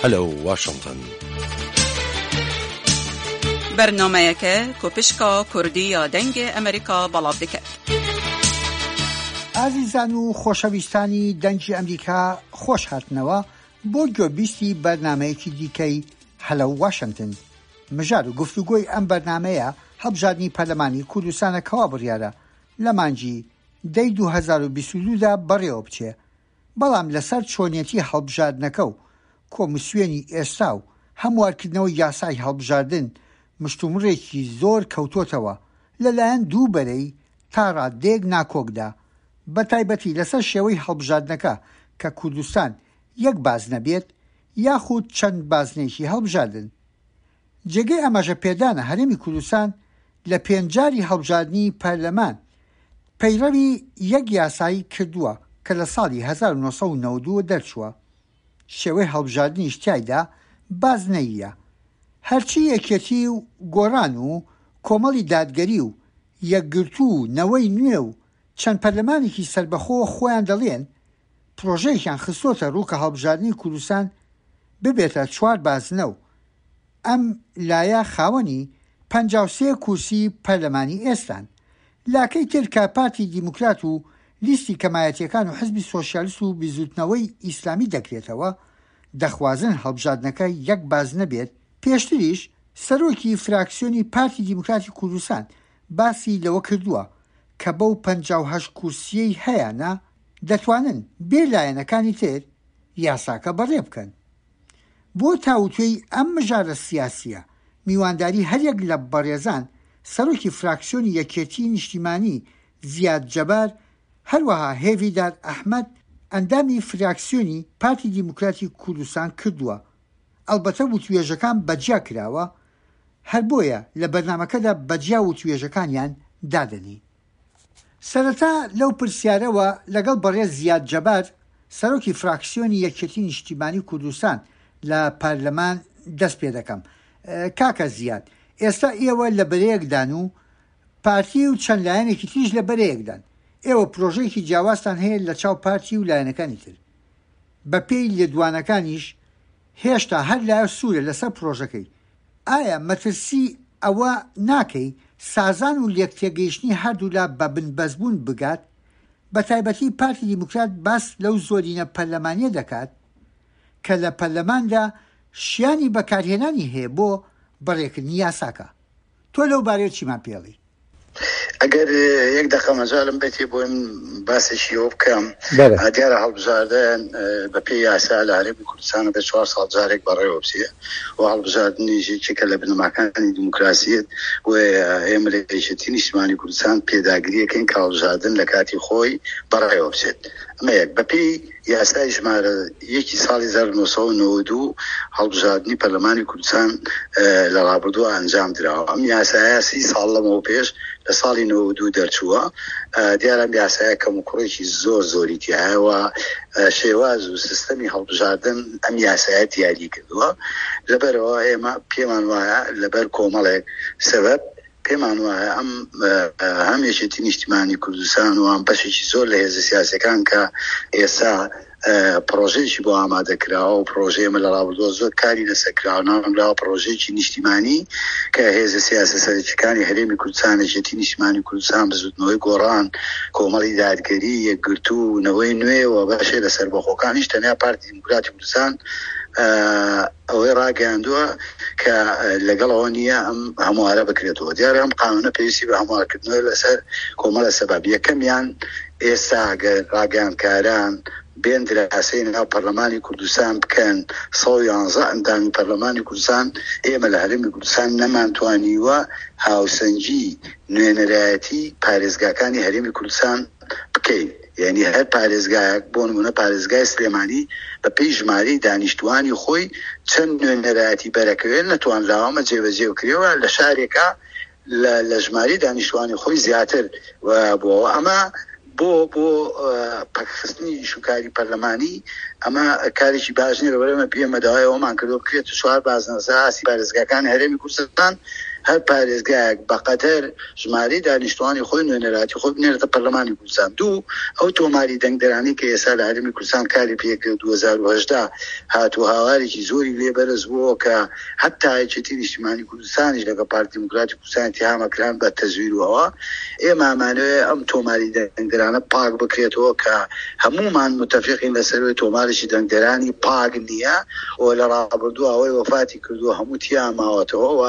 هەلو واشنطن. بەرنامەیەکە کۆپشکا کوردی یا دەنگی ئەمریکا بەڵاو دەکات. ئازیزان و خۆشەویستانی دەنگی ئەمریکا خۆش هاتنەوە بۆ گوێبیستی بەرنامەیەکی دیکەی هەلو واشنطن. مژار و گفتوگۆی ئەم بەرنامەیە هەڵبژاردننی پەرلەمانی کوردستانەکەوا بڕیارە لە مانگی دەی 2022دا بەڕێوە بچێ، بەڵام لەسەر چۆنیەتی هەڵبژاردنەکە و کۆمسیۆنی ئێستا و هەموارکردنەوەی یاسای هەڵبژاردن مشتومڕێکی زۆر کەوتۆتەوە لەلایەن دوو بەرەی تا ڕادێک ناکۆکدا، بە تایبەتی لەسەر شێوەی هەڵبژاردنەکە کە کوردستان یەک بازنە بێت یاخود چەند بازنێکی هەڵبژاردن. جێگەی ئەماژە پێدانە هەرێمی کوردستان لە پێنجاری هەڵبژاردننی پەرلەمان پەیڕەوی یەک یاسایی کردووە کە لە ساڵی 1992 دەرچووە. شێوەی هەڵبژاردننیش تایدا بازنەییە، هەرچی یەکێتی و گۆڕان و کۆمەڵی دادگەری و یەکگرتو و نەوەی نوێ و چەند پەرلەمانێکی سەربەخۆ خۆیان دەڵێن پرۆژەیەکیان خستۆتە ڕووکە هەڵبژاردننی کوردستان ببێتە 4 بازنە و ئەم لایە خاوەنی 53 کورسی پەرلەمانی ئێستان. لاکەی ترکە پارتی دیموکرات و لیستی کەمایەتیەکان و حزبی سۆشیالیست و بیزوتنەوەی ئیسلامی دەکرێتەوە، دەخوازن هەڵبژاردنەکە یەک بازنە بێت. پێشتریش سەرۆکی فراکسیۆنی پارتی دیموکراتی کوردستان باسی لەوە کردووە کە بەو 58 کورسیەی هەیەە دەتوانن بێ لایەنەکانی تر یاساکە بەڕێ بکەن. بۆ تاوتوێی ئەم مژارە سیاسیە میوانداری هەرێک لە بەڕێزان سەرۆکی فراکسیۆنی یەکێتی نیشتیمانی زیاد جەبار هەروەها هێویدار ئەحمەد ئەندامی فراکسیۆنی پارتی دیموکراتی کوردستان کردووە. ئەلبەتە وتوێژەکان بەجیا کراوە، هەر بۆیە لە بەرنامەکەدا بەجیا وتوێژەکانیان دادەنی. سەرەتا لەو پرسیارەوە لەگەڵ بەڕێز زیاد جەبار سەرۆکی فراکسیۆنی یەکێتی نیشتیمانی کوردستان لە پارلەمان دەست پێ دەکەم. کاکە زیاد، ئێستا ئێوە لە بەرەیەکدان و پارتی و چەند لایەنێکی تریش لە بەرەیەکدان. ئێوە پرۆژەیەکی جیاوازتان هەیە لە چاو پارتی و لایەنەکانی تر. بە پێی لێدوانەکانیش هێشتا هەر لایە سوورە لەسەر پرۆژەکەی. ئایا مەترسی ئەوە ناکەی سازان و لێکتێگەیشتنی هەردوو لا بە بنبەزبوون بگات؟ بە تایبەتی پارتی دیموکرات باس لەو زۆرینە پەرلەمانیە دەکات کە لە پەرلەماندا شیانی بەکارهێنانی هەیە بۆ بەڕێکردنی یاساکە. تۆ لەو بارەیە چیمان پێڵی؟ ئەگەر یەک دەقە مەجالم بێتی بۆ باسێکیەوە بکەم، دیارە هەڵبژاردن بە پێی یاسا لە هەرێمی کوردستانە بە 4 ساڵ جارێک بەڕێوە بچێ و هەڵبژاردننیژێکێکە لە بنەماکانی دیموکراسیت و ئێمە لە یەکێتی نیشتیمانی کوردستان پێداگریەکەین کە هەڵبژاردن لە کاتی خۆی بەڕێوە بچێت. ئەمە یەک. بە پێی یاسای ژمارە 1 ساڵی 1992 هەڵبژاردننی پەرلەمانی کوردستان لە ڕابردووە ئەنجام درراوە. ئەم یاسایە 30 ساڵ لەمەوە پێش لە ساڵی 92 دەرچووە. دیارە یاسایە کەم و کوڕێکی زۆری تایەوە شێواز و سیستەمی هەڵبژاردن ئەم یاسایە دیاری کردووە. لەبەرەوە ئێمە پێمان وایە لەبەر کۆمەڵێک سەبەب پێمان وایە ئەم هەم یەکێتی نیشتیمانی کوردستان و ئەم بەشێکی زۆر لە هێزە سیاسەکان کە ئێستا پرۆژەیەکی بۆ ئامادەکراوە و پرۆژەیەمە لە ڕابردووە زۆر کاری لەسەرکراوە ناوەندراوە پرۆژەیەکی نیشتیمانی کە هێزە سیاسە سەرچەکانی هەرێمی کوردستان یەکێتی نیشتیمانی کوردستان بزوتنەوەی گۆڕان، کۆمەڵی دادگەری، یەکگرتو و نەوەی نوێ و بەشێ لە سەربەخۆکانیش تەنیا پارتی دیموکراتی کوردستان ئەوەی ڕاگەاندووە کە لەگەڵەوە نییە ئەم هەموارە بکرێتەوە. دیارە ئەم قانونە پێویستی بە هەموارکردنەوەی لەسەر کۆمەڵە سەبەب. یەکەمیان ئێستا ئەگەر ڕاگەاندکاران بێن دراسی ناو پەرلەمانی کوردستان بکەن 111 ئەندامی پەرلەمانی کوردستان، ئێمە لە هەرێمی کوردستان نەمانتوانیوە هاوسەنگی نوێنەرایەتی پارێزگاکانی هەرێمی کوردستان بکەین. یعنی هەر پارێزگایەک بۆ نمونە پارێزگای سلێمانی بە پێی ژمارەی دانیشتوانی خۆی چەند نوێنەرایەتی بەرەکەوێت نەتوان لاوامە جێبەجێ بکرێەوە لە شارێکە لە ژماری دانیشتوانی خۆی زیاتر بۆەوە. ئەمە بۆ پەکخستنی شوکاری پەرلەمانی ئەمە کارێکی باش نیە. لەبەرەوە پێمە داوای ئەومان کردو بکرێت 4 بازنەسا ئاسی پارێزگاکانی هەرێمی کوردستان هەر پارێزگایەک بەقەدەر ژمارەی دانیشتوانی خۆی نوێنەراتی خۆی بنێرێتە پەرلەمانی کوردستان. دوو ئەو تۆماری دەنگدەرانی کە ئێستا لە هەرێمی کوردستان کاری پێکرد 2018 هاتووە هاوارێکی زۆری لێبەرز بووە کە هەتا یەکێتی نیشتیمانی کوردستانیش لەگەڵ پارتی دموکراتی کوردستان اتهامەکران بە تەزویرەوە. ئێمە ئەمانەوێت ئەم تۆماری دەنگدەرانە پاک بکرێتەوە کە هەمومان متفقین لەسەروی تۆمارێکی دەنگدەرانی پاک نییە و لە ڕابردووە ئەوەی وەفاتی کردووە هەموو تیاماوەتەوە و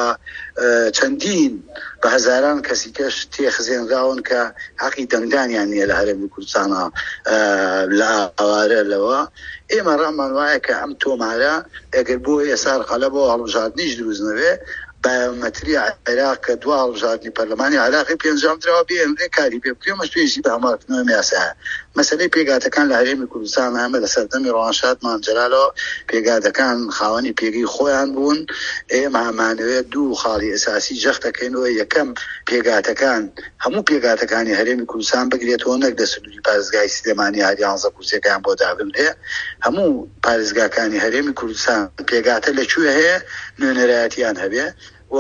چەندین بە هەزاران کەسی کەش تێخزێنراون کە حەقی دەنگدانیان نییە لە هەرێمی کوردستانە لە ئەوارە لەوە. ئێمە ڕامان وایە کە ئەم تۆمارە ئەگەر بۆ ئێسار خەلە بۆ هەڵبژاردنیش دروست نەبێ بایۆمەتری عێراق کە دوا هەڵبژاردنی پەرلەمانی عێراقی پێنجام درراوە بێنرێ کاری پێ بکرێ مەشتێژی بە هەمارکردنەوەی یاسایە. مەسەلەی پێگاتەکان لە هەرێمی کوردستان ئەمە لە سەردەمی ڕۆژهەڵات مامجەلالەوە پێگاتەکان خاوەنی پێگەی خۆیان بوون. ئێمە هەمانەوێت دوو خاڵی ئەساسی جەخت دەکەینەوە. یەکەم پێگاتەکان هەموو پێگاتەکانی هەرێمی کوردستان بگرێتەوە نەک دەسنووری پارێزگای سلێمانی هەر 11 کورسیەکان بۆ دابنرێ. هەموو پارێزگاکانی هەرێمی کوردستان پێگاتە لەکوێ هەیە نوێنەرایەتیان هەبێ و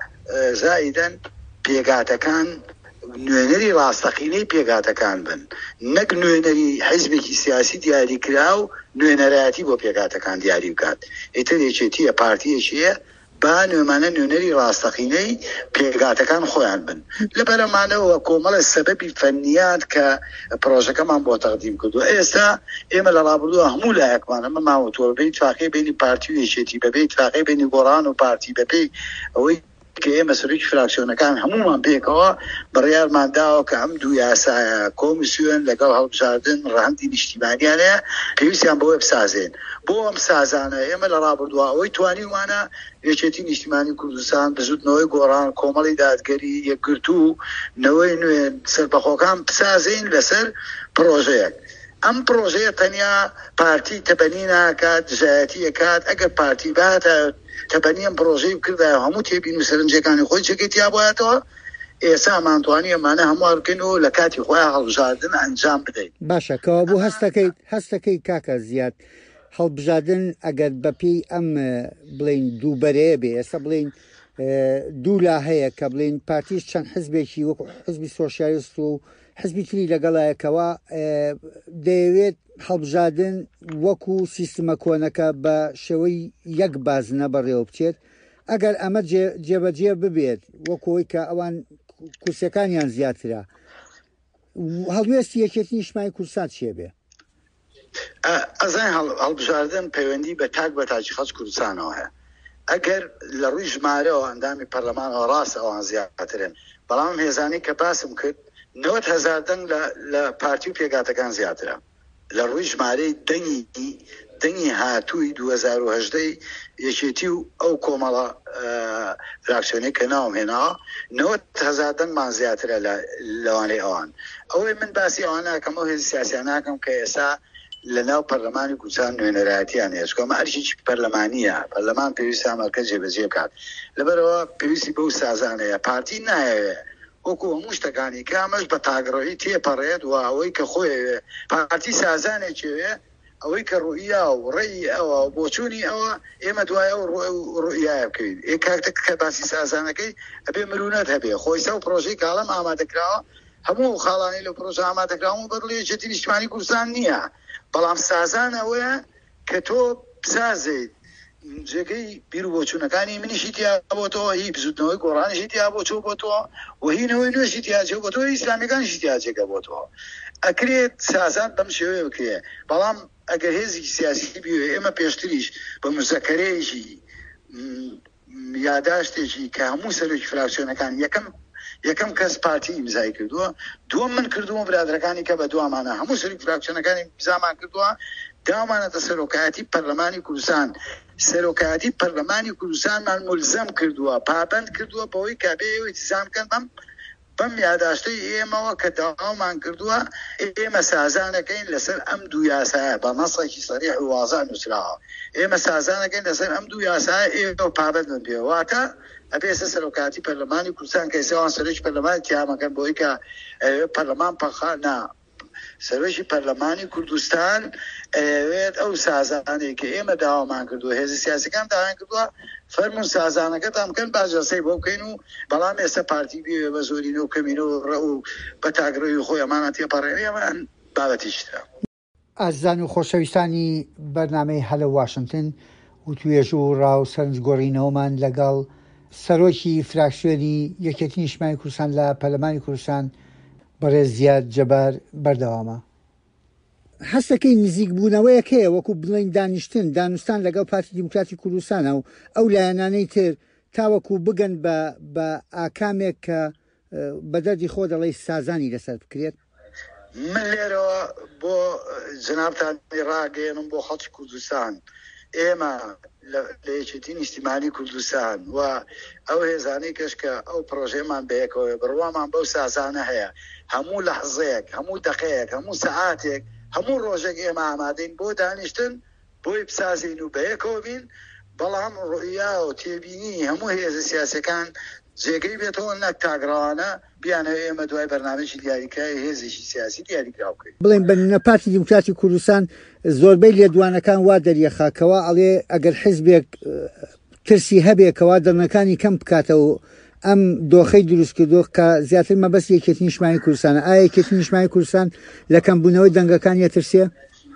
زائیدەن پێگاتەکان نوێنەری ڕاستەقینەی پێگاتەکان بن، نەک نوێنەری حیزبێکی سیاسی دیاری کرا و نوێنەرایەتی بۆ پێگاتەکان دیاری بکات. ئیتر یەکێتیە پارتیەکیە با نوێمانە نوێنەری ڕاستەقینەی پێگاتەکان خۆیان بن. لەبەرەمانەوە کۆمەڵە سەبەبی فەنیات کە پرۆژەکەمان بۆ تەقدیم کردووە. ئێستا ئێمە لە ڕابردووە هەموو لایەکمان ئەمە ماوەتوە بەبێ اتفاقی بینی پارتی و یەکێتی، بەبێ اتفاقی بینی گۆڕان و پارتی، بەبێ ئەوەی کە ئێمە سەرۆکی فراکسیۆنەکان هەمومان پێکەوە بڕیارمانداوە کە ئەم دوو یاسایە کۆمیسیۆن لەگەڵ هەڵبژاردن ڕەهەندی نیشتیمانیانەیە پێویستیان بۆ بسازێن. بۆ ئەم سازانە ئێمە لە ڕابردووە ئەوەی توانیوانە یەکێتی نیشتیمانی کوردستان بزوتنەوەی گۆڕان کۆمەڵی دادگەری یەکگرتوو نەوەی نوێن سەربەخۆکان بسازین لەسەر پرۆژەیەک. ئەم پرۆژەیە تەنیا پارتی تەبەنی ناکات، دژایەتی ئەکات. ئەگەر پارتی باتە تەبەنیم پرۆژەی بکردە هەموو تێبین و سەرنجەکانی خۆی چەکێتیا بۆیەتەوە ئێستا ئەمانتوانی ئەمانە هەموو بکەینەوە لە کاتی خۆیان هەڵبژاردن ئەنجام بدەین. باشە کەوا بوو هەستەکەی کاکە زیاد هەڵبژاردن ئەگەر بەپی ئەم بڵین دووبەرەیە بێ، ئێستا بڵین دوولا هەیە کە بڵین پارتیش چەند حزبێکی وەکو حزبی سۆشیالیست و حزبی تری لەگەڵایەکەوە دەیەوێت هەڵبژاردن وەکو سیستمە کۆنەکە بە شێوەی یەک بازنە بەڕێوە بچێت. ئەگەر ئەمە جێبەجێ ببێت وەکۆی کە ئەوان کورسەکانیان زیاترە، هەڵوێستی یەکێتی نیشتیمانی کوردستان چێ بێ؟ ئەزای هەڵبژاردن پەیوەندی بە تاک بە تاجی خەڵکی کوردستانەوە هەیە. ئەگەر لە ڕووی ژمارەوە ئەندامی پەرلەمانەوە ڕاستە ئەوان زیاترن، بەڵام هێزانی کە باسم کرد 90,000 دەنگ لە پارتی و پێگاتەکان زیاترە. لە ڕووی ژمارەی دەنگی هاتووی 2018 یەکێتی و ئەو کۆمەڵە فراکسیۆنەی کە ناوم هێناوە 90,000 دەنگمان زیاترە لەوانەی ئەوان. ئەوەی من باسی ئەوان ناکەم، ئەو هێزی سیاسیان ناکەم کە ئێستا لە ناو پەرلەمانی کوردستان نوێنەرایەتیان هەیە، چکۆمە هەرچی پەرلەمانیە، پەرلەمان پێویستە ئەمەکە جێبەجێ بکات. لەبەرەوە پێویستی بەو سازانەیە پارتی نایەوێ وەکو هەموو شتەکانی کە ئەمەش بە تاگڕۆیی تێپەڕێت و ئەوەی کە خۆیەوێ پارتی سازانێکێوێ ئەوەی کە ڕوئیا و ڕێی ئەوە بۆچوونی ئەوە ئێمە دوای ئەو ڕوئیایە بکەین. کاتێک کە باسی سازانەکەی ئەبێ مرونەت هەبێ. خۆیسە و پرۆژەی کاڵەم ئامادەکراوە هەموو خاڵانی لە پرۆژە ئامادەکراوە بەدڵی یەکێتی نیشتیمانی کوردستان نییە، بەڵام سازان ئەوەیە کە تۆ بسازیت جێگەی بیر و بۆچوونەکانی منیشی تیا بۆتەوە، هی بزوتنەوەی گۆڕانیشی تیا بۆچوو بۆتەوە و هینەوەی نوێژی تیاجێ بۆتەوە، ئیسلامیەکانیشی تیاجێگە بۆتەوە. ئەکرێت سازان بەم شێوەیە بکرێ. بەڵام ئەگەر هێزی سیاسی بیوێ ئێمە پێشتریش بە مزەکەرەیەکی یاداشتێکی کە هەموو سەرۆکی فراکسیۆنەکان یەکەم کەس پارتی ئیمزای کردووە، دووەم من کردووە برادرەکانی کە بە دوامانە هەموو سەرۆکی فراکسیۆنەکانی ئیمزامان کردووە، دامانەتە سەرۆکایەتی پەرلەمانی کوردستان. سەرۆکایەتی پەرلەمانی کوردستانمان ملزەم کردووە، پابەند کردووە بەوەی کابێ ئیلتیزام بکەن بەم یاداشتەی ئێمەوە کە داوامان کردووە ئێمە سازانەکەین لەسەر ئەم دوو یاسایە بە نەسێکی سەریح و واضح نووسراوە. ئێمە سازانەکەین لەسەر ئەم دوو یاسایە ئێمە پابەند بن پێ. واتە ئەبێسە سەرۆکایەتی پەرلەمانی کوردستان کە ئێستا سەرۆکی پەرلەمانی تیامەکەن بۆی کە پەرلەمان سەرۆکی پەرلەمانی کوردستان ئەوێت ئەو سازانەی کە ئێمە داوامان کردووە هێزی سیاسیەکان داوایان کردووە فەرمون سازانەکەتان بکەن باجەسەی بۆ بکەین و بەڵام ئێستا پارتی بێ بە زۆرینە و کەمینە و ڕە و بە تاگرۆی خۆی ئەمانە تێپەڕێنی ئەمان بابەتیشتە. ئازان و خۆشەویستانی بەرنامەی هەلە واشنگتن و توێژ و ڕاو سەرنجگۆڕینەوەمان لەگەڵ سەرۆکی فراکسیۆنی یەکێتی نیشتیمانی کوردستان لە پەرلەمانی کوردستان بەڕێز زیاد جەبار بەردەوامە. هەستەکەی نزیک بوونەوەیەک هەیە وەکو بڵین دانوستان لەگەڵ پارتی دیموکراتی کوردستانە و ئەو لایەنانەی تر تاوەکو بگەن بە ئاکامێک کە بە دەردی خۆ دەڵێ سازانی لەسەر بکرێت. من لێرەوە بۆ جنابتانی ڕاگەێنم بۆ خەڵکی کوردستان ئێمە لە یەکێتی نیشتیمانی کوردستان و ئەو هێزانەی کەشکە ئەو پرۆژێمان بەیەکەوە بڕوامان بەو سازانە هەیە هەموو لەحزەیەک هەموو دقەیەک هەموو سەعاتێک هەموو ڕۆژێک ئێمە ئامادەین بۆ دانیشتن بۆی بسازین و بەیەکەوە بین بەڵام ڕوئیا و تێبینی هەموو هێزە سیاسەکان جێگەی بێتەوە نەک تاگڕاوانە بیانەوە ئێمە دوای بەرنامەیەکی دیاریکای هێزێکی سیاسی دیاریکراو بکەین. بڵێن بە پارتی دیموکراتی کوردستان زۆربەی لێدوانەکان وا دەریەخاکەوە ئەڵێ ئەگەر حیزبێک ترسی هەبێکەوە دەرنەکانی کەم بکاتەوە ئەم دۆخەی دروست کردو کە زیاتر مەبەست یەکێتی نیشتیمانی کوردستانە. ئایا یەکێتی نیشتیمانی کوردستان لە کەمبوونەوەی دەنگەکان یەترسیە؟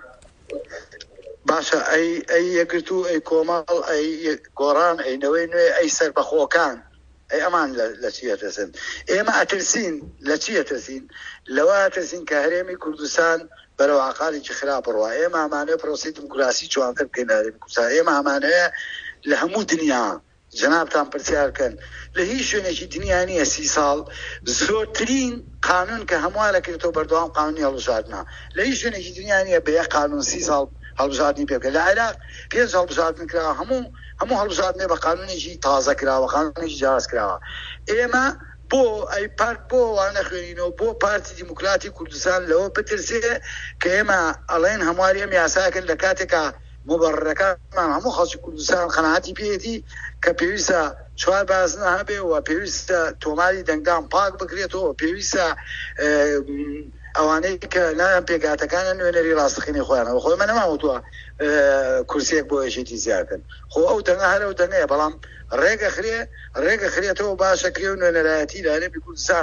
باشە ئەی یەکگرتو ئەی کۆمەڵ ئەی گۆڕان ئەینەوەی نوێ ئەی سەربەخۆکان ئەی ئەمان لە چی ئەترسن؟ ئێمە ئەترسین لە چی ئەترسین؟ لەوە ئەترسین کە هەرێمی کوردستان بەرەو عقالێکی خراپ بڕوا. ئێمە ئەمانەیە پرۆسی دیموکراسی جوانتر بکەین هەرێمی کوردستان. ئێمە ئەمانەیە لە هەموو دنیا جنابتان پرسیارکەن لە هیچ شوێنێکی دنیا نییە 30 ساڵ زۆرترین قانون کە هەمووان لەکرێتەوە بەردەوام قانونی هەڵبژاردنە لە هیچ شوێنێکی دنیا نییە بە یەک قانون 30 ساڵ هەڵبژاردننی پێ بکە. لە عێراق 5 هەڵبژاردن کراوە هەموو هەڵبژاردنێ بە قانونێکی تازە کراوە قانونێکی جیاواز کراوە. ئێمە بۆ ئەی پارت بۆ وانە خوێنینەوە بۆ پارتی دیموکراتی کوردستان لەوە بترسێ کە ئێمە ئەڵێن هەمواری ئەم یاساکرد لە کاتێکە مبەرڕەکانمان هەموو خەڵکی کوردستان قەناعەتی پێیەتی کە پێویستە چوار بازنە هەبێ و پێویستە تۆماری دەنگدان پاک بکرێتەوە پێویستە ئەوانەی کە لایەن پێگاتەکانە نوێنەری ڕاستەقینی خۆیانەوە خۆی من نەماوتووە کورسێک بۆ یەکێتی زیادکەن خۆ ئەو دەنگە هەرە و دەنگەیە بەڵام ڕێگە خرێتەوە باشە کرێ و نوێنەرایەتی لە هەرێمی کوردستان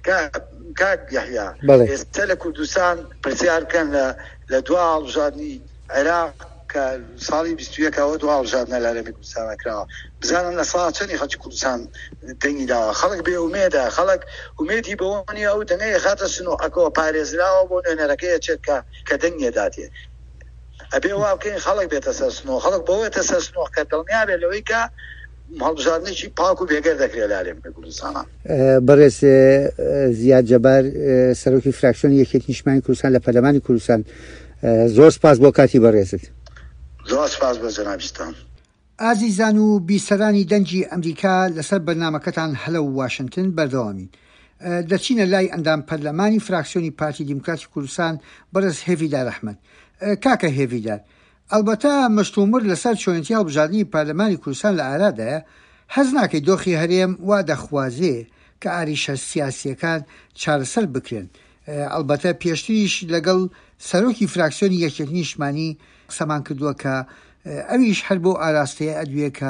کاک یەحیا ئێستا لە کوردستان پرسیار بکەن لە دوا هەڵبژاردننی عێراق کە ساڵی 21ەوە دو هەڵبژاردنە لە هەرێمی کوردستان کراوە بزانن لە ساڵ چەندی خەڵکی کوردستان دەنگی داوە خەڵک بێ ئومێدە خەڵک ئومێدی بەوە نیە ئەو دەنگەیە خاتە سنووقەکەوە پارێزراوە بۆ نوێنەرەکەیە چێت کە دەنگیە داتێ ئەبێ وا بکەین خەڵک بێتە سەر سنووە خەڵک بەوەیتە سەر سنووە کە دڵنیا بێت لەوەی کە هەڵبژاردنێکی پاک و بێگەر دەکرێت لە هەرێمی کوردستانە. بەڕێز زیاد جەبار سەرۆکی فراکسیۆنی یەکێتی نیشتیمانی کوردستان لە پەرلەمانی کوردستان زۆر سپاس بۆ کاتی بەڕێزت. زۆر سپاس بۆ جەنابستان. ئازیزان و بیسەرانی دەنجی ئەمریکا لەسەر بەرنامەکەتان هەلە و واشنگتن بەردەوامین. دەچینە لای ئەندام پەرلەمانی فراکسیۆنی پارتی دیموکراتی کوردستان بەڕێز هێڤیدار ئەحمەد. کاکە هێڤیدار، ئەلبەتە مشتومر لەسەر چۆنێتی هەڵبژاردننی پارلەمانی کوردستان لە ئارادایە حەز ناکەی دۆخی هەرێم وا دەخوازێ کە ئاریشە سیاسیەکان چارەسەر بکرێن. ئەلبەتە پێشتریش لەگەڵ سەرۆکی فراکسیۆنی یەکێتی نیشتیمانی قسەمان کردووە کە ئەویش هەر بۆ ئاراستەیە ئەدوێ کە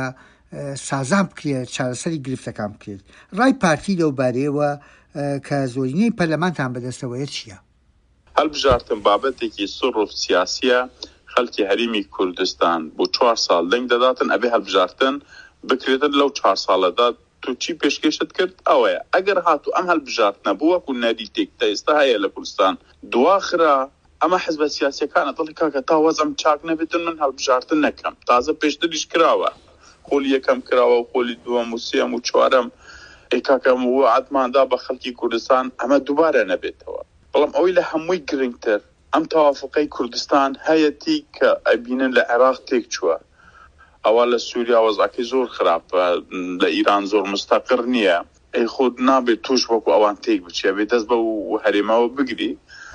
سازان بکرێت چارەسەری گرفتەکان بکرێت. ڕای پارتی لەو بارەیەوە کە زۆرینەی پەرلەمانتان بەدەستەوەیە چییە؟ هەڵبژاردن بابەتێکی سڕف سیاسیە خەڵکی هەرێمی کوردستان بۆ 4 ساڵ دەنگ دەداتن ئەبێ هەڵبژاردن بکرێتن لەو 4 ساڵەدا تو چی پێشکەشت کرد ئەوەیە ئەگەر هاتو ئەم هەڵبژاردنە بووەکو نەریتێک تا ئێستا هەیە لە کوردستان دواخرا ئەمە حزبە سیاسیەکانە دڵی کاکە تا وەزم چاک نەبێتن من هەڵبژاردن نەکەم تازە پێشتریش کراوە خۆلی یەکەم کراوە و خۆلی دووەم و سێم و چوارەم ئەی کاکەم وعدماندا بە خەڵکی کوردستان ئەمە دووبارە نەبێتەوە بەڵام ئەوەی لە هەمووی گرنگتر ئەم تەوافقەی کوردستان هەیەتی کە ئەبینن لە عێراق تێک چووە ئەوە لە سووریا وەزعەکەی زۆر خراپە لە ئیران زۆر مستەقر نییە ئەی خۆت نابێت توش وەکو ئەوان تێک بچێ بێت دەست بە هەرێمەوە بگری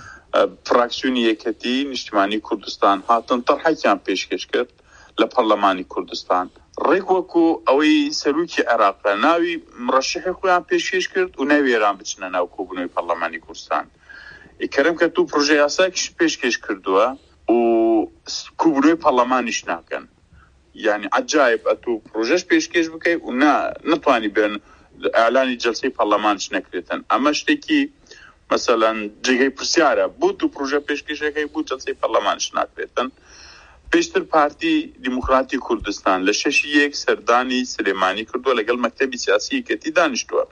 فراکسیۆنی یەکێتی نیشتیمانی کوردستان هاتن تەرحەکیان پێشکەش کرد لە پەرلەمانی کوردستان ڕێک وەکو ئەوەی سەرۆکی عێراقە ناوی مرەشحی خۆیان پێشکەش کرد و ناوی ئێران بچنە ناو کۆبوونەوەی پەرلەمانی کوردستان کەرم کە تو پرۆژە یاسایەکیش پێشکەش کردووە و کوبنەوەی پەرلەمانیش ناکەن. یعنی عجایب ئەتوو پرۆژەش پێشکەش بکەی و نتوانی بێن ئەعلانی جەلسەی پەرلەمانش نەکرێتن. ئەمە شتێکی مەسەلەن جێگەی پرسیارە بوو تو پرۆژە پێشکەشەکەی بوو جەلسەی پەرلەمانش ناکرێتن. پێشتر پارتی دیموکراتی کوردستان لە 6 سەردانی سلێمانی کردووە لەگەڵ مەکتەبی سیاسی یەکێتی دانیشتووە.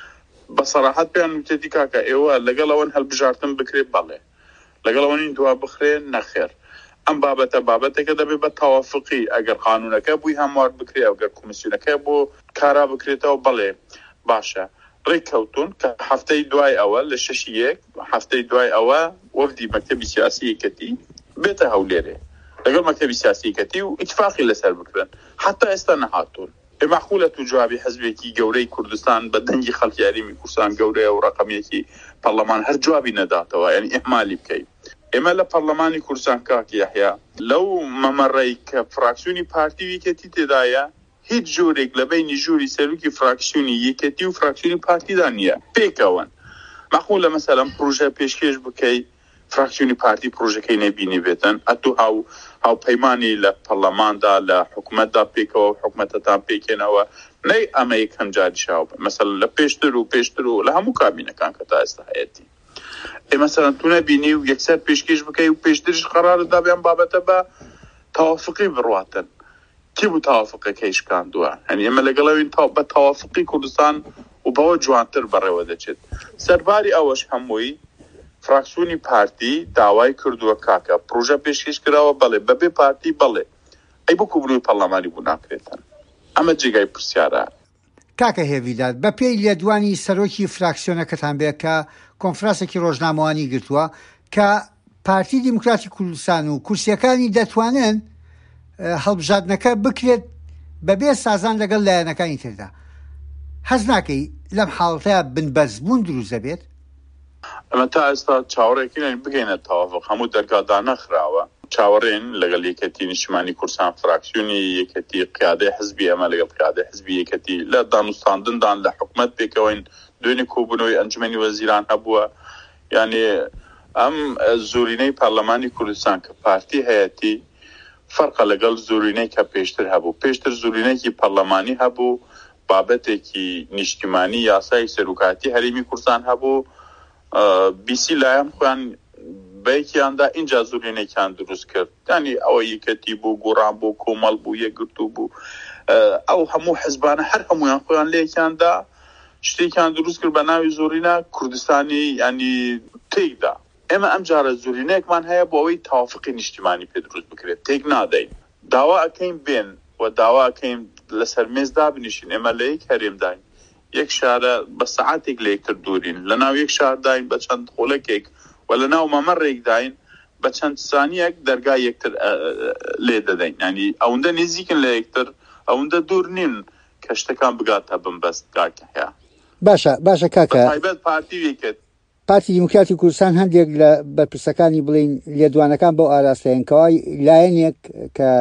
بە سەراحەت پێیان وتێتی کاکە ئێوە لەگەڵ ئەوەن هەڵبژارتن بکرێت بەڵێ، لەگەڵ ئەوەنین دوا بخرێ نەخێر. ئەم بابەتێکە دەبێت بە تەوافقی ئەگەر قانونەکە بووی هەموار بکرێت ئەگەر کۆمیسیۆنەکە بۆ کارا بکرێتەوە بەڵێ باشە. ڕێککەوتون کە هەفتەی دوای ئەوە لە 6 هەفتەی دوای ئەوە وەفدی مەکتەبی سیاسی یەکێتی بێتە هەولێرێ لەگەڵ مەکتەبی سیاسی یەکێتی و ئیتفاقی لەسەر بکرێن. حتا ئێستا نەهاتوون. معقولە تو جوابی حزبێکی گەورەی کوردستان بە دەنگی خەڵکی یاریمی کوردستان گەورەیە و ڕقەمێکی پەرلەمان هەر جوابی نەداتەوە، یعنی ئیهمالی بکەیت. ئێمە لە پەرلەمانی کوردستان کاکی یەحیا لەو مەمەڕەی کە فراکسیۆنی پارتی یەکێتی تێدایە هیچ جۆرێک لە بینی ژووری سەرۆکی فراکسیۆنی یەکێتی و فراکسیۆنی پارتیدا نییە. پێکەوەن معقولە مەسەلەن پرۆژە پێشکەش بکەی فراکسیۆنی پارتی پرۆژەکەی نەبینی بێتن، ئەتو هاوپەیمانی لە پەرلەماندا لە حکوومەتدا پێکەوە و حکوومەتتان پێکێنەوە نەی ئەمە یەک هەنجاری شاو مەسەلەن لە پێشتر و لە هەموو کابینەکان کە تا ئێستا هەیەتی. مەسەلەن تو نەبینی و یەکسەر پێشکەش بکەی و پێشترش قەراردا بێن بابەتە بە تەوافقی بڕواتن. کی بوو تەوافقەکەی شکاندووە؟ هەنی ئێمە لەگەڵەوەین بە تەوافقی کوردستان و بەوە جوانتر بەڕێوە دەچێت. سەرباری ئەوەش هەمووی فراکسیۆنی پارتی داوای کردووە کاکە پرۆژە پێشکەش کراوە بەڵێ بەبێ پارتی بەڵێ ئەی بۆ کوبنەوەی پەرلەمانی بوو ناکرێتن. ئەمە جێگای پرسیارە. کاکە هێویداد بە پێی لێدوانی سەرۆکی فراکسیۆنەکەتان بێت کە کۆنفرانسێکی ڕۆژنامەوانی گرتووە کە پارتی دیموکراتی کوردستان و کورسیەکانی دەتوانن هەڵبژاردنەکە بکرێت بەبێ سازان لەگەڵ لایەنەکانی تردا. حەز ناکەی لەم حاڵەتەیە بنبەزبوون دروست دەبێت؟ ئەمە تا ئێستا چاوەڕێکی بگەینە تەوافق هەموو دەرگادا نەخراوە. چاوەڕێن لەگەڵ یەکەتی نیشتیمانی کوردستان فراکسیۆنی یەکەتی قیادەی حزبی ئەمە لەگەڵ قیادەی حزبی یەکەتی لە دانوستاندندا لە حکوومەت پێکەوەین دوێنێ کۆبوونەوەی ئەنجومەنی وەزیران هەبووە. یعنی ئەم زۆرینەی پەرلەمانی کوردستان کە پارتی هەیەتی فەرقە لەگەڵ زۆرینەی کە پێشتر هەبوو. پێشتر زۆرینەیەکی پەرلەمانی هەبوو، بابەتێکی نیشتیمانی یاسای سەرۆکاتی هەرێمی کوردستان هەبوو، بیسی لایەن خۆیان بەیەکیاندا اینجا زۆرینێکیان دروست کرد. یعنی ئەوە یەکەتی بوو، گۆڕان بوو، کۆمەڵ بوو، یەکگرتوو بوو. ئەو هەموو حزبانە هەر هەمویان خۆیان لەیەکیاندا شتێکیان دروست کرد بە ناوی زۆرینە کوردستانی ینی تێکدا. ئێمە ئەم جارە زۆرینەیەکمان هەیە بۆ ئەوەی تەوافقی نیشتیمانی پێ دروست بکرێت. تێک نادەین. داوا ئەکەین بێن و داوا ئەکەین لەسەر مێزدا بنیشین. ئێمە لە یەک هەرێمداین، یەک شارە بە سەعاتێک لە یەکتر دوورین، لە ناو یەک شارداین بە چەند خۆڵەکێک و لە ناو مەمەڕێک داین بە چەند سانیەک دەرگای یەکتر لێ دەدەین. ینی ئەوەندە نزیکن لە یەکتر، ئەوەندە دوور نین کە شتەکان بگاتە بنبەست. کاکە هەیە باشە کاکە تایبەت پارتی یەکێت پارتی دیموکراتی کوردستان هەندێک لە بەرپرسەکانی بڵین لێدوانەکان بۆ ئاراستەیەنکەوەی لایەنێک کە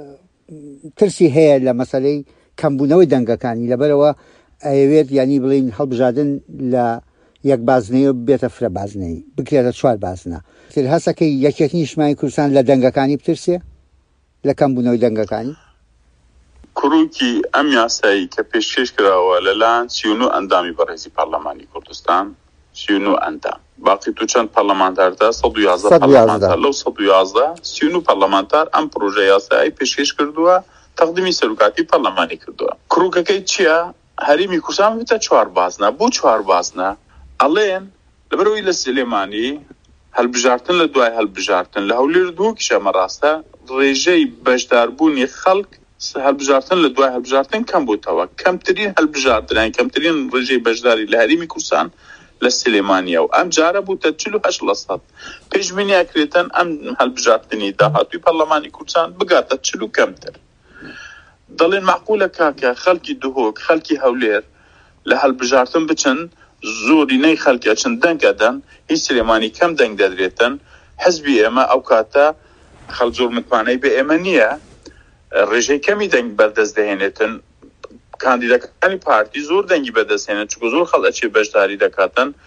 ترسی هەیە لە مەسەلەی کەمبوونەوەی دەنگەکانی لەبەرەوە ئەوێت ینی بڵین هەڵبژاردن لە یەک بازنەیە بێتە فرە بازنەی بکرێتە 4 بازنە. تر هەسەکەی یەکێتی نیشتیمانی کوردستان لە دەنگەکانی بترسێ لە کەمبوونەوەی دەنگەکانی؟ کوڕووکی ئەم یاسایی کە پێشکەش کراوە لەلایەن 39 ئەندامی بەڕێزی پەرلەمانی کوردستان 39 ئەندام، باقی تو چەند پەرلەمانتاردا 111 پەرلەمانتار، لەو 111 39 پەرلەمانتار ئەم پرۆژە یاسایی پێشکەش کردووە، تەقدیمی سەرۆکاتی پەرلەمانی کردووە. کوڕووکەکەی چییە؟ هەرێمی کوردستان بێتە 4 بازنە. بۆ 4 بازنە؟ ئەڵێن لەبەرەوەی لە سلێمانی هەڵبژاردن لە دوای هەڵبژاردن لە هەولێر دووەکیش ئەمە ڕاستە ڕێژەی بەشداربوونی خەڵک هەڵبژاردن لە دوای هەڵبژاردن کەم بووتەوە. کەمترین هەڵبژاردن کەمترین ڕێژەی بەشداری لە هەرێمی کوردستان لە سلێمانیە و ئەم جارە بووتە 48%. پێشبینی ئەکرێتن ئەم هەڵبژاردنی داهاتووی پەرلەمانی کوردستان بگاتە 40 کەمتر. دەڵێن معقولە کاکە خەڵکی دهۆک خەڵکی هەولێر لە هەڵبژاردن بچن، زۆرینەی خەڵکی ئەچن دەنگەدەن، هیچ سلێمانی کەم دەنگ دەدرێتن. حزبی ئێمە ئەو کاتە خەڵ زۆر متمانەی بە ئێمە نییە، ڕێژەی کەمی دەنگ بەردەست دەهێنێتن. کاندیدەکانی پارتی زۆر دەنگی بەدەستهێنن چونکە زۆر خەڵ ئەچێ بەشداری دەکاتن.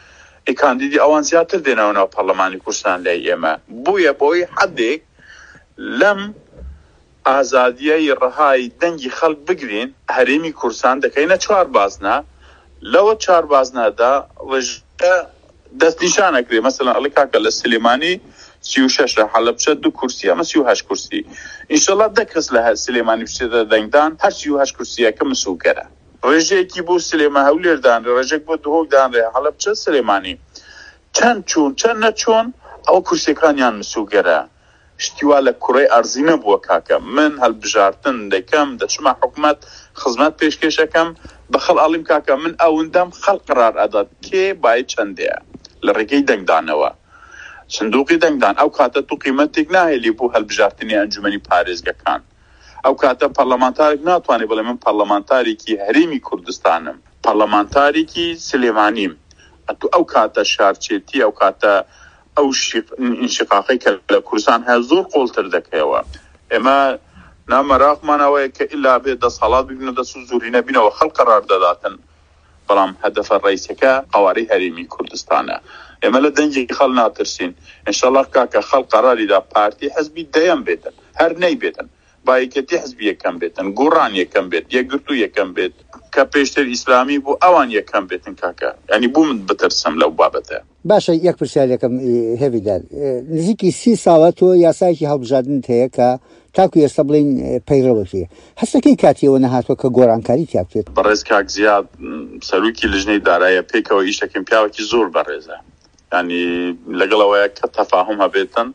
کاندیدی ئەوان زیاتر دێنەوە ناو پەرلەمانی کوردستان لای ئێمە بوویە بۆی حەدێک لەم ئازادیای ڕەهای دەنگی خەڵک بگرین هەرێمی کوردستان دەکەینە 4 بازنا لەوە 4 بازنادا ڕێژە دەستنیشانەکرێ مەسەڵەن ئەڵێ کاکە لە سلێمانی 36 لە حەلەبجە 2 کورسی ئەمە 38 کورسی ئینشەڵڵا 10 کەس لە سلێمانی بچێتە دەنگدان هەر 38 کورسیەکە مسووکەرە ڕێژەیەکی بۆ سلێمە هەولێردان ڕێژێک بۆ دهۆکدانڕێ حەلەبجە سلێمانی چەند چوون چەند نەچۆن ئەوە کورسیەکانیان مسووکەرە شتیوا لە کوڕی ئەرزی نەبووە کاکە من هەڵبژارتن دەکەم دەچمە حکومەت خزمەت پێشکەشەکەم بە خەڵ ئاڵیم کاکە من ئەوەندەم خەڵ قرار ئەدات کێ باید چەندەیە لە ڕێگەی دەنگدانەوە سندوقی دەنگدان ئەو کاتە تو قیمەتێک ناهێلی بۆ هەڵبژارتنی ئەنجومەنی پارێزگەکان ئەو کاتە پەرلەمانتارێک ناتوانێت بڵێ من پەرلەمانتارێکی هەرێمی کوردستانم پەرلەمانتارێکی سلێمانیم ئەو کاتە شارچێتی ئەو کاتە ئەو ئینشقاقی کە لە کوردستان هەیە زۆر قۆڵتر دەکەوە ئێمە نامەراقمانەوەیە کە ئیلا بێ دەسەڵات ببینە دەست و زوری نەبینەوە خەڵک قەرار دەداتن بەڵام هەدەفە ڕئیسەکە ئەوارەی هەرێمی کوردستانە ئێمە لە دەنگی خەڵ ناترسین ئینشەڵڵا کاکە خەڵ قەراریدا پارتی حەزبی دەیەم بێتن هەر نەیبێتن بایەکەتی حەزبی یەکەم بێتن گۆڕان یەکەم بێت یەکگرتو یەکەم بێت کە پێشتر ئیسلامی بۆ ئەوان یەکەم بێتن کاکە ینی بوو من بترسم لەو بابەتە باشە یەک پرسیارێکم هێویدار نزیکی 30 ساڵە تۆ یاسایەکی هەڵبژاردنت هەیە کە تاکو ئێستا بڵین پەیڕەوەکێ هەستەکەی کاتیەوە نەهاتوە کە گۆڕانکاری تیا بکرێت بەڕێز کاک زیاد سەرروکی لژنەی دارایە پێکەوە ئیشەکەم پیاوەکی زۆر بەڕێزە ینی لەگەڵەوەیە کە تەفاهم هەبێتن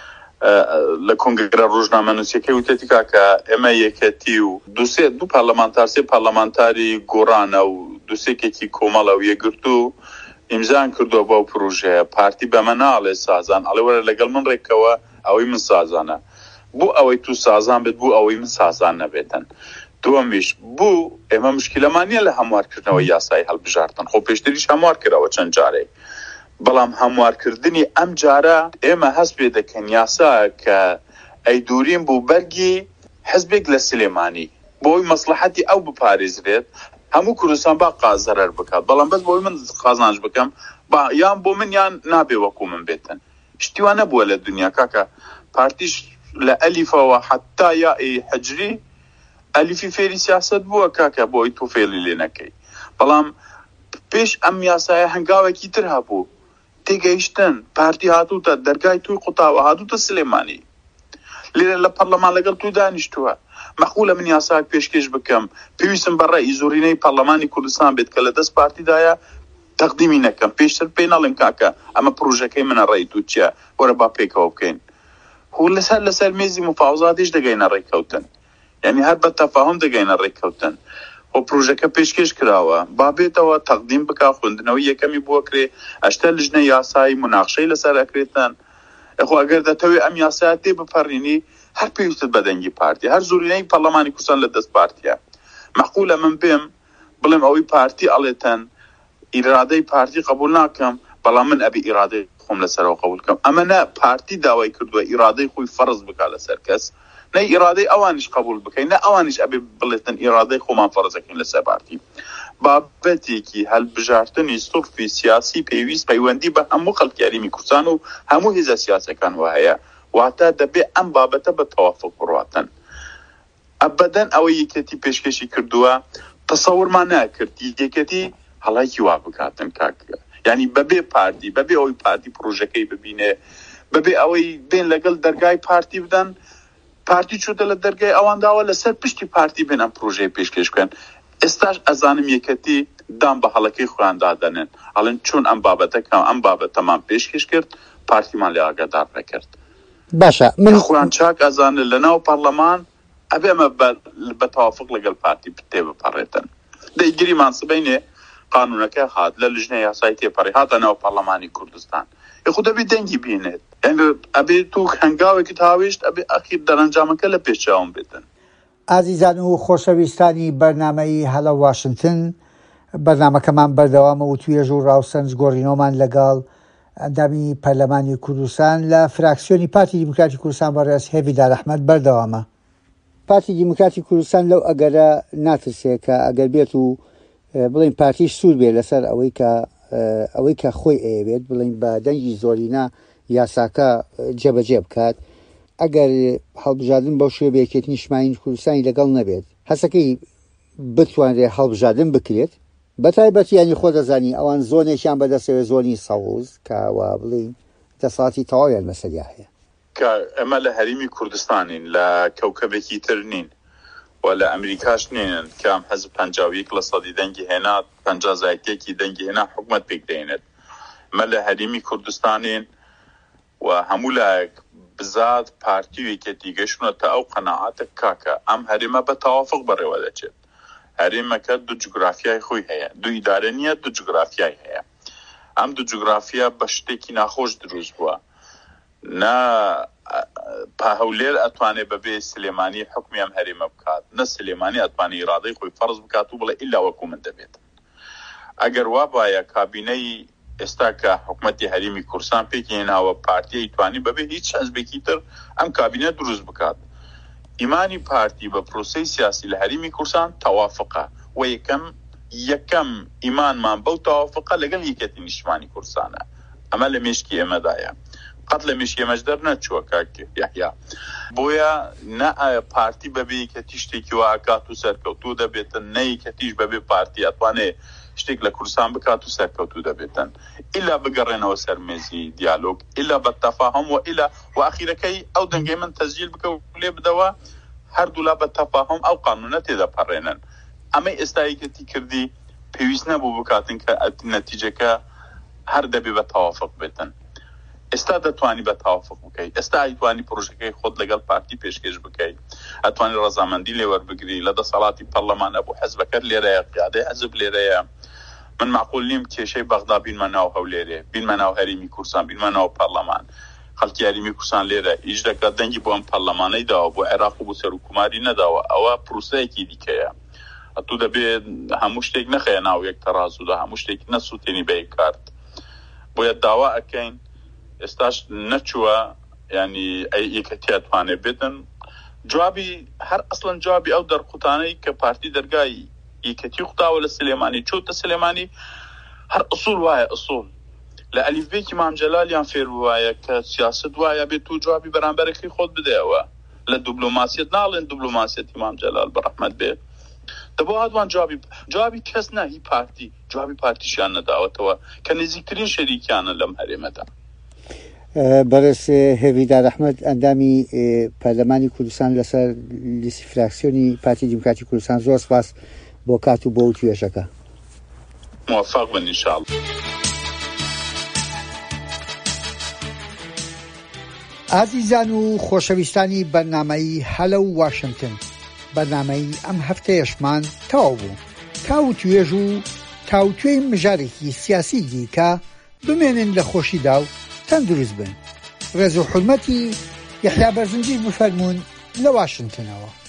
لە کۆنگرە ڕۆژنامە نووسەکەی وتێتی کاکە ئێمە یەکەتی و دوو پارلەمانتار سێ پارلەمانتاری گۆڕانە و دووسێکێکی کۆمەڵە و یەکگرتو ئیمزان کردووە بەو پرۆژەیە پارتی بەمە ناڵێ سازان ئەڵێ وەرە لەگەڵ من ڕێکەوە ئەوەی من سازانە بوو ئەوەی تو سازان بێت بوو ئەوەی من سازان نەبێتن دووەمیش بوو ئێمە مشکلەمان نیە لە هەموارکردنەوەی یاسای هەڵبژاردن خۆ پێشتریش هەموار کراوە چەند جارێک بەڵام هەموارکردنی ئەم جارە ئێمە هەست پێ دەکەن یاسا کە ئەی دوورین بوو بەرگی حزبێک لە سلێمانی بۆی مەسلحەتی ئەو بپارێزرێت هەموو کوردستان با قازەرەر بکات بەڵام بەس بۆی من قازانج بکەم یان بۆ من یان نابێ وەکو من بێتن شتیوان نەبووە لە دنیا کاکە پارتیش لە ئەلیفەوە حتا یا حەجری ئەلیفی فێری سیاست بووە کاکە بۆی تۆ فێڵی لێ نەکەی بەڵام پێش ئەم یاسایە هەنگاوێکی تر هەبوو تێگەیشتن پارتی هاتووتە دەرگای توی قوتاوە هاتووتە سلێمانی لێرە لە پەرلەمان لەگەڵ توی دانیشتووە مەخولە من یاساک پێشکەش بکەم پێویستم بەڕێی زۆرینەی پەرلەمانی کوردستان بێت کە لە دەست پارتیدایە تەقدیمی نەکەم پێشتر پێی نەڵێم کاکە ئەمە پرۆژەکەی منە ڕێی تو چییە وەرە با پێکەوە بکەین هو لەسەر مێزی مفاوزاتیش دەگەینە ڕێککەوتن یعنی هەر بە تەفاهم دەگەینە ڕێککەوتن و پرۆژەکە پێشکەش کراوە با بێتەوە تەقدیم بکا خوێندنەوەی یەکەمی بۆ کرێ ئەشتە لژنە یاسایی مناقشەی لەسەر ئەکرێتن ئەخۆ ئەگەر دەتەوێت ئەم یاسایە تێ بپەڕینی هەر پێویستت بە دەنگی پارتی هەر زۆرینەی پەرلەمانی کوردستان لە دەست پارتیە مەقولە من بێم بڵێم ئەوەی پارتی ئەڵێتەن ئیرادەی پارتی قبول ناکەم بەڵام من ئەبی ئیرادەی خۆم لەسەرەوە قبول بکەم ئەمە نە پارتی داوای کردووە ئیرادەی خۆی فەرز بکات لەسەر کەس نە ئیرادەی ئەوانیش قبول بکەین نە ئەوانیش ئەبێ بڵێتن ئیرادەی خۆمان فەرزەکەین لەسەر پارتی بابەتێکی هەڵبژاردننی سوڵفی سیاسی پێویست پەیوەندی بە هەموو خەڵکی هەرێمی کوردستان و هەموو هێزە سیاسەکان وهەیە واتە دەبێ ئەم بابەتە بە تەوافق بڕاتن ئەبەدەن ئەوە یەکەتی پێشکەشی کردووە تەسەورمان ناکرد یەکەتی هەڵایکی وا بکاتن کاکە یعنی بەبێ پارتی بەبێ ئەوەی پارتی پرۆژەکەی ببینێ بەبێ ئەوەی بێن لەگەڵ دەرگای پارتی بدەن پارتی چوتە لە دەرگای ئەوان داوە لەسەر پشتی پارتی بێن ئەم پرۆژەی پێشکەش بکەن ئێستاش ئەزانم یەکەتی دام بە هەڵەکەی خۆیان دادەنێن ئەڵێن چۆن ئەم بابەتەکەم ئەم بابەتەمان پێشکەش کرد پارتیمان لێ ئاگادار نەکرد باشە من خۆیان چاک ئەزانن لەناو پەرلەمان ئەبێ ئەمە بە تەوافق لەگەڵ پارتی تێ بپەڕێتن دەیگیریمان سبەینێ قانونەکە هات لە لژنەی یاسای تێپەڕی هاتە ناو پەرلەمانی کوردستان خو دەبێ دەنگی بینێت ئەبێ تو هەنگاوێکی تاویشت ئەبێ ئەخیر دەرەنجامەکە لە پێشچاوم بێتن ئازیزان و خۆشەویستانی بەرنامەی هەڵە واشنگتن بەرنامەکەمان بەردەوامە و توێژ و ڕاوسەنج گۆڕینەوەمان لەگەڵ ئەندامی پەرلەمانی کوردستان لە فراکسیۆنی پارتی دیموکراتی کوردستان بەڕێز هێویدار ئەحمەد بەردەوامە پارتی دیموکراتی کوردستان لەو ئەگەرە ناترسێت کە ئەگەر بێت و بڵین پارتیش سوور بێ لەسەر ئەوەی کە ئەوەی کە خۆی ئەوێت بڵین بە دەنگی زۆرینە یاساکە جێبەجێ بکات ئەگەر هەڵبژاردن بەو شێوەیەکێت نیشتیمانی کوردستانی لەگەڵ نەبێت هەسەکەی بتوانرێت هەڵبژاردن بکرێت بە تایبەت ینی خۆ دەزانی ئەوان زۆنێکیان بەدەستەوێت زۆنی سەوز کەوا بڵین دەسەڵاتی تەواویان مەسەریا هەیە کە ئەمە لە هەریمی کوردستانین لە کەوکەبێکی تر نین و لە ئەمریکاش نێنن کە ئەم حەزب 51% دەنگی هێنا 50%ێکی دەنگی هێنا حکومەت پێکدێنێت ئەمە لە هەریمی کوردستانین و هەموو لایەک بزاد پارتیوێکە دیگەشتونەتە ئەو قەناعاتە کاکە ئەم هەرێمە بە تەوافق بەڕێوە دەچێت هەرێمەکە دوو جوگرافیای خۆی هەیە دوو ئیدارە نیە دوو جوگرافیای هەیە ئەم دوو جوگرافیا بە شتێکی ناخۆش دروست بووە نا هەولێر ئەتوانێت بەبێ سلێمانی حکمی ئەم هەرێمە بکات نە سلێمانی ئەتوانی ئیرادەی خۆی فەرز بکات و بڵێ ئیلا وەکو من دەبێت ئەگەر وا باە کابینەی ئێستا کە حکومەتی هەرێمی کوردستان پێکهێناوە پارتیای توانی بەبێ هیچ حەزبێکی تر ئەم کابینە دروست بکات ئیمانی پارتی بە پرۆسەی سیاسی لە هەرێمی کوردستان تەوافقە و یەکەم ئیمانمان بەو تەوافقە لەگەڵ یەکێتی نیشتیمانی کوردستانە ئەمە لە مێشکی ئێمەدایە قەت لە مێشکی ئێمەش دەرنەچووە کاکێ یحیا بۆیە نە پارتی بەبێ یەکێتی شتێکی وا ئەکات و سەرکەوتوو دەبێتن نە یەکێتیش بەبێ پارتی ئەتوانێ شتێک لە کوردستان بکات و سەرکەوتوو دەبێتن ئیلا بگەڕێنەوە سەر مێزی دیالۆگ ئیلا بە تەفاهم و ئیلا و ئەخیرەکەی ئەو دەنگەی من تەسجیل بکە و لێ بدەوە هەردوولا بە تەفاهم ئەو قانونە تێدەپەڕێنن ئەمەی ئێستا یەکێتی کردی پێویست نەبوو بکاتن کە نەتیجەکە هەر دەبێ بە تەوافق بێتن ئێستا دەتوانی بە تەوافق بکەیت ئێستا ئەیتوانی پرۆژەکەی خۆت لەگەڵ پارتی پێشکەش بکەیت ئەتوانی ڕەزامەندی لێوەربگری لە دەسەڵاتی پەرلەمانە بۆ حەزبەکەت لێرەیە قیادەی حەزب لێرەیە من معقول نیم کێشەی بەغدا بینمە ناو هەولێرێ بینمە ناو هەرێمی کوردستان بینمە ناو پەرلەمان خەڵکی هەرێمی کوردستان لێرە هیچ دەکات دەنگی بۆ ئەم پەرلەمانەی داوە بۆ عێراق و بۆ سەرۆکوماری نەداوە ئەوە پرۆسەیەکی دیکەیە ئەتوو دەبێت هەموو شتێک نەخەیە ناو یەک تەرازوودا هەموو شتێک نەسووتێنی بە یەککارت بۆیە داوا ئەکەین ئێستاش نەچووە ینی یەکەتیاتوانێ بێتن جوابی هەر ئەسڵەن جوابی ئەو دەرقوتانەی کە پارتی دەرگای یەکەتی خوتاوە لە سلێمانی چۆتە سلێمانی هەر ئوسوڵ وایە ئوسوڵ لە ئەلیفبێکی مام جەلالیان فێر وایە کە سیاست وایە بێت و جوابی بەرامبەرێکی خۆت بدەیەوە لە دیبلۆماسیەت ناڵێن دیبلۆماسیەتی مام جەلال بەڕەحمەت بێت دەبۆ هاتوان جوابی کەس ناهی پارتی جوابی پارتیشیان نەداوەتەوە کە نزیکترین شەریکیانە لەم هەرێمەدا بەڕێز هێویدار ئەحمەد ئەندامی پەرلەمانی کوردستان لەسەر لیستی فراکسیۆنی پارتی دیموکراتی کوردستان زۆر سپاس بۆ کات و بۆ توێژەکە موفق بن ئینشاءالله. ئازیزان و خۆشەویستانی بەرنامەی هەلە و واشنگتن بەرنامەی ئەم هەفتەیەشمان تەواو بوو تا و توێژ و تاوتوێی مژارێکی سیاسی دیکە بمێنن لە خۆشیدا و تەندروست بن. ڕێز و حورمەتی یەحیا بەرزنجی بفەرمونون لە واشنگتنەوە.